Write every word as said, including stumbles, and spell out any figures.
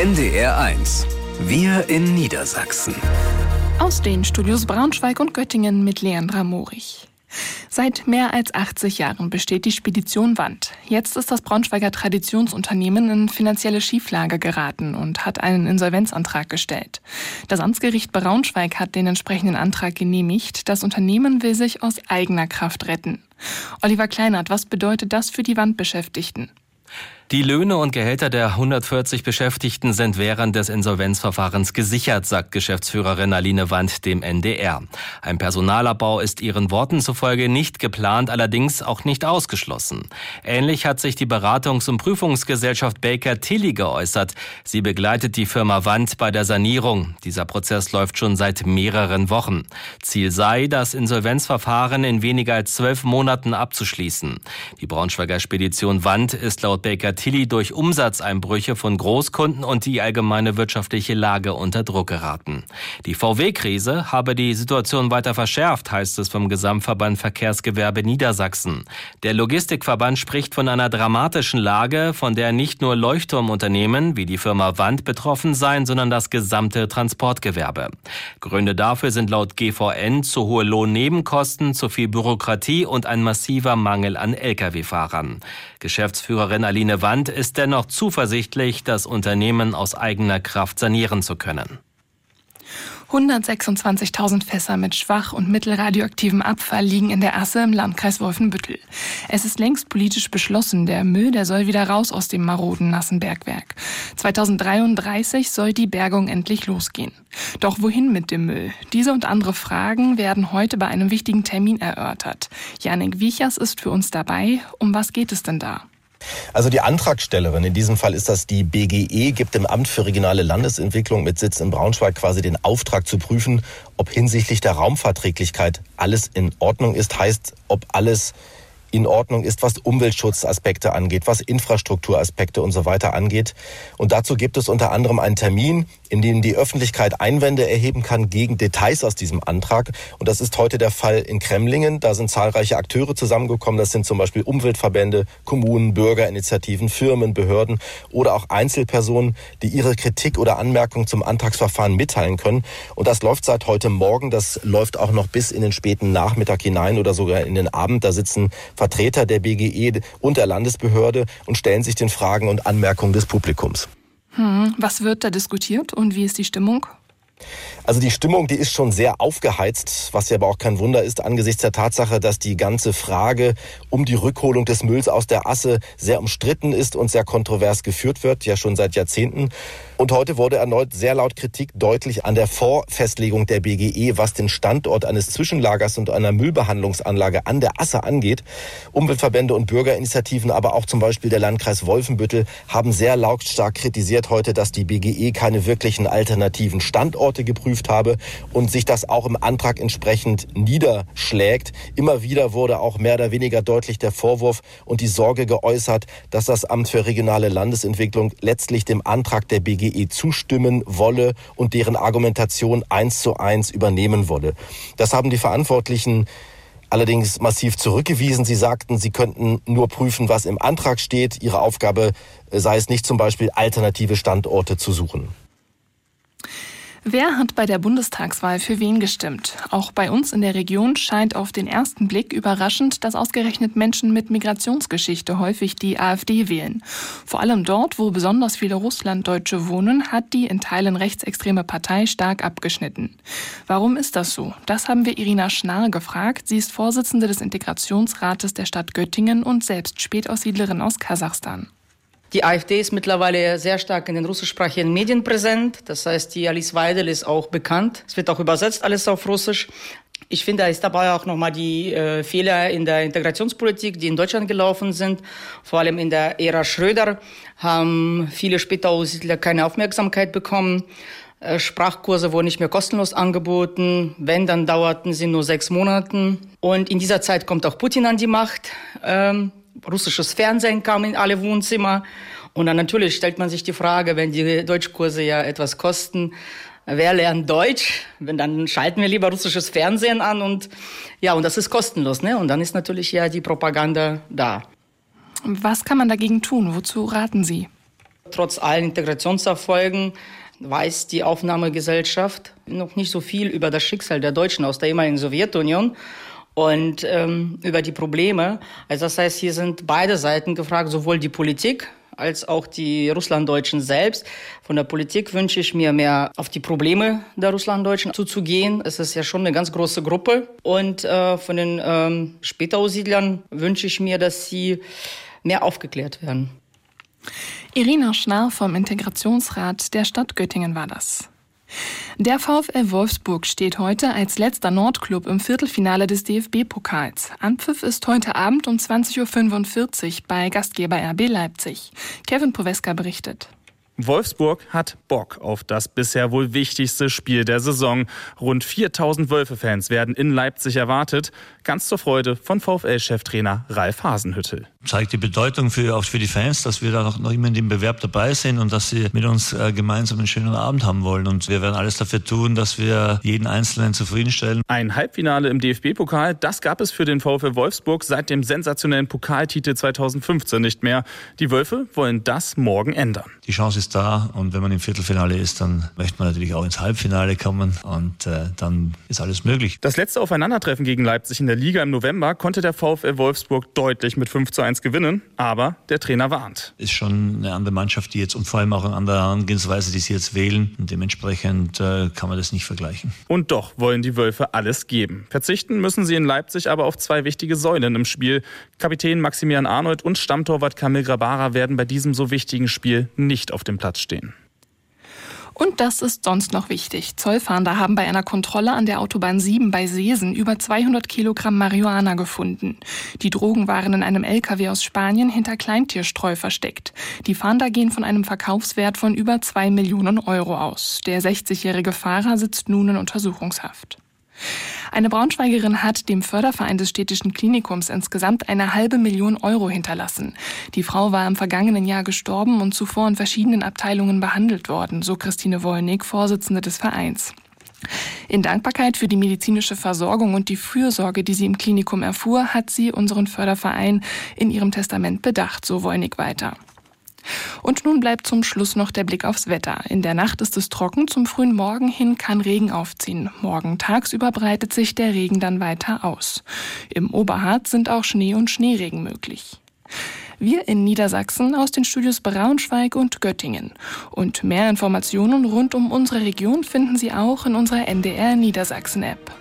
N D R eins. Wir in Niedersachsen. Aus den Studios Braunschweig und Göttingen mit Leandra Morich. Seit mehr als achtzig Jahren besteht die Spedition Wandt. Jetzt ist das Braunschweiger Traditionsunternehmen in finanzielle Schieflage geraten und hat einen Insolvenzantrag gestellt. Das Amtsgericht Braunschweig hat den entsprechenden Antrag genehmigt. Das Unternehmen will sich aus eigener Kraft retten. Oliver Kleinert, was bedeutet das für die Wandt-Beschäftigten? Die Löhne und Gehälter der hundertvierzig Beschäftigten sind während des Insolvenzverfahrens gesichert, sagt Geschäftsführerin Aline Wandt dem N D R. Ein Personalabbau ist ihren Worten zufolge nicht geplant, allerdings auch nicht ausgeschlossen. Ähnlich hat sich die Beratungs- und Prüfungsgesellschaft Baker Tilly geäußert. Sie begleitet die Firma Wandt bei der Sanierung. Dieser Prozess läuft schon seit mehreren Wochen. Ziel sei, das Insolvenzverfahren in weniger als zwölf Monaten abzuschließen. Die Braunschweiger Spedition Wandt ist laut Baker Tilly durch Umsatzeinbrüche von Großkunden und die allgemeine wirtschaftliche Lage unter Druck geraten. Die V W-Krise habe die Situation weiter verschärft, heißt es vom Gesamtverband Verkehrsgewerbe Niedersachsen. Der Logistikverband spricht von einer dramatischen Lage, von der nicht nur Leuchtturmunternehmen wie die Firma Wandt betroffen seien, sondern das gesamte Transportgewerbe. Gründe dafür sind laut G V N zu hohe Lohnnebenkosten, zu viel Bürokratie und ein massiver Mangel an L K W-Fahrern. Geschäftsführerin Aline Wandt ist dennoch zuversichtlich, das Unternehmen aus eigener Kraft sanieren zu können. hundertsechsundzwanzigtausend Fässer mit schwach- und mittelradioaktivem Abfall liegen in der Asse im Landkreis Wolfenbüttel. Es ist längst politisch beschlossen, der Müll, der soll wieder raus aus dem maroden nassen Bergwerk. zweitausenddreiunddreißig soll die Bergung endlich losgehen. Doch wohin mit dem Müll? Diese und andere Fragen werden heute bei einem wichtigen Termin erörtert. Janik Wiechers ist für uns dabei. Um was geht es denn da? Also die Antragstellerin, in diesem Fall ist das die B G E, gibt dem Amt für regionale Landesentwicklung mit Sitz in Braunschweig quasi den Auftrag zu prüfen, ob hinsichtlich der Raumfahrträglichkeit alles in Ordnung ist, heißt, ob alles in Ordnung ist, was Umweltschutzaspekte angeht, was Infrastrukturaspekte und so weiter angeht. Und dazu gibt es unter anderem einen Termin, in dem die Öffentlichkeit Einwände erheben kann gegen Details aus diesem Antrag. Und das ist heute der Fall in Kremlingen. Da sind zahlreiche Akteure zusammengekommen. Das sind zum Beispiel Umweltverbände, Kommunen, Bürgerinitiativen, Firmen, Behörden oder auch Einzelpersonen, die ihre Kritik oder Anmerkung zum Antragsverfahren mitteilen können. Und das läuft seit heute Morgen. Das läuft auch noch bis in den späten Nachmittag hinein oder sogar in den Abend. Da sitzen Vertreter der B G E und der Landesbehörde und stellen sich den Fragen und Anmerkungen des Publikums. Hm, was wird da diskutiert und wie ist die Stimmung? Also die Stimmung, die ist schon sehr aufgeheizt, was ja aber auch kein Wunder ist angesichts der Tatsache, dass die ganze Frage um die Rückholung des Mülls aus der Asse sehr umstritten ist und sehr kontrovers geführt wird, ja schon seit Jahrzehnten. Und heute wurde erneut sehr laut Kritik deutlich an der Vorfestlegung der B G E, was den Standort eines Zwischenlagers und einer Müllbehandlungsanlage an der Asse angeht. Umweltverbände und Bürgerinitiativen, aber auch zum Beispiel der Landkreis Wolfenbüttel, haben sehr lautstark kritisiert heute, dass die B G E keine wirklichen alternativen Standorte geprüft habe und sich das auch im Antrag entsprechend niederschlägt. Immer wieder wurde auch mehr oder weniger deutlich der Vorwurf und die Sorge geäußert, dass das Amt für regionale Landesentwicklung letztlich dem Antrag der B G E zustimmen wolle und deren Argumentation eins zu eins übernehmen wolle. Das haben die Verantwortlichen allerdings massiv zurückgewiesen. Sie sagten, sie könnten nur prüfen, was im Antrag steht. Ihre Aufgabe sei es nicht, zum Beispiel alternative Standorte zu suchen. Wer hat bei der Bundestagswahl für wen gestimmt? Auch bei uns in der Region scheint auf den ersten Blick überraschend, dass ausgerechnet Menschen mit Migrationsgeschichte häufig die AfD wählen. Vor allem dort, wo besonders viele Russlanddeutsche wohnen, hat die in Teilen rechtsextreme Partei stark abgeschnitten. Warum ist das so? Das haben wir Irina Schnarr gefragt. Sie ist Vorsitzende des Integrationsrates der Stadt Göttingen und selbst Spätaussiedlerin aus Kasachstan. Die AfD ist mittlerweile sehr stark in den russischsprachigen Medien präsent. Das heißt, die Alice Weidel ist auch bekannt. Es wird auch übersetzt alles auf Russisch. Ich finde, da ist dabei auch nochmal die äh, Fehler in der Integrationspolitik, die in Deutschland gelaufen sind. Vor allem in der Ära Schröder haben viele Spätaussiedler keine Aufmerksamkeit bekommen. Äh, Sprachkurse wurden nicht mehr kostenlos angeboten. Wenn, dann dauerten sie nur sechs Monate. Und in dieser Zeit kommt auch Putin an die Macht. Ähm, Russisches Fernsehen kam in alle Wohnzimmer. Und dann natürlich stellt man sich die Frage, wenn die Deutschkurse ja etwas kosten, wer lernt Deutsch? Wenn, dann schalten wir lieber russisches Fernsehen an und ja, und das ist kostenlos, ne? Und dann ist natürlich ja die Propaganda da. Was kann man dagegen tun? Wozu raten Sie? Trotz allen Integrationserfolgen weiß die Aufnahmegesellschaft noch nicht so viel über das Schicksal der Deutschen aus der ehemaligen Sowjetunion und ähm, über die Probleme. Also das heißt, hier sind beide Seiten gefragt, sowohl die Politik als auch die Russlanddeutschen selbst. Von der Politik wünsche ich mir mehr auf die Probleme der Russlanddeutschen zuzugehen. Es ist ja schon eine ganz große Gruppe. Und äh, von den ähm, Spätaussiedlern wünsche ich mir, dass sie mehr aufgeklärt werden. Irina Schnarr vom Integrationsrat der Stadt Göttingen war das. Der VfL Wolfsburg steht heute als letzter Nordklub im Viertelfinale des D F B-Pokals. Anpfiff ist heute Abend um zwanzig Uhr fünfundvierzig bei Gastgeber R B Leipzig. Kevin Poweska berichtet. Wolfsburg hat Bock auf das bisher wohl wichtigste Spiel der Saison. Rund viertausend Wölfe-Fans werden in Leipzig erwartet. Ganz zur Freude von VfL-Cheftrainer Ralf Hasenhüttl. Zeigt die Bedeutung für, auch für die Fans, dass wir da noch, noch immer in dem Bewerb dabei sind und dass sie mit uns äh, gemeinsam einen schönen Abend haben wollen. Und wir werden alles dafür tun, dass wir jeden Einzelnen zufriedenstellen. Ein Halbfinale im D F B-Pokal, das gab es für den VfL Wolfsburg seit dem sensationellen Pokaltitel zweitausendfünfzehn nicht mehr. Die Wölfe wollen das morgen ändern. Die Chance ist da und wenn man im Viertelfinale ist, dann möchte man natürlich auch ins Halbfinale kommen und äh, dann ist alles möglich. Das letzte Aufeinandertreffen gegen Leipzig in der Liga im November konnte der VfL Wolfsburg deutlich mit fünf zu eins gewinnen, aber der Trainer warnt. Ist schon eine andere Mannschaft, die jetzt und vor allem auch eine andere Herangehensweise, die sie jetzt wählen und dementsprechend äh, kann man das nicht vergleichen. Und doch wollen die Wölfe alles geben. Verzichten müssen sie in Leipzig aber auf zwei wichtige Säulen im Spiel. Kapitän Maximilian Arnold und Stammtorwart Kamil Grabara werden bei diesem so wichtigen Spiel nicht auf dem Platz stehen. Und das ist sonst noch wichtig. Zollfahnder haben bei einer Kontrolle an der Autobahn sieben bei Seesen über zweihundert Kilogramm Marihuana gefunden. Die Drogen waren in einem L K W aus Spanien hinter Kleintierstreu versteckt. Die Fahnder gehen von einem Verkaufswert von über zwei Millionen Euro aus. Der sechzigjährige Fahrer sitzt nun in Untersuchungshaft. Eine Braunschweigerin hat dem Förderverein des städtischen Klinikums insgesamt eine halbe Million Euro hinterlassen. Die Frau war im vergangenen Jahr gestorben und zuvor in verschiedenen Abteilungen behandelt worden, so Christine Wollnig, Vorsitzende des Vereins. In Dankbarkeit für die medizinische Versorgung und die Fürsorge, die sie im Klinikum erfuhr, hat sie unseren Förderverein in ihrem Testament bedacht, so Wollnig weiter. Und nun bleibt zum Schluss noch der Blick aufs Wetter. In der Nacht ist es trocken, zum frühen Morgen hin kann Regen aufziehen. Morgen tagsüber breitet sich der Regen dann weiter aus. Im Oberharz sind auch Schnee und Schneeregen möglich. Wir in Niedersachsen aus den Studios Braunschweig und Göttingen. Und mehr Informationen rund um unsere Region finden Sie auch in unserer N D R Niedersachsen-App.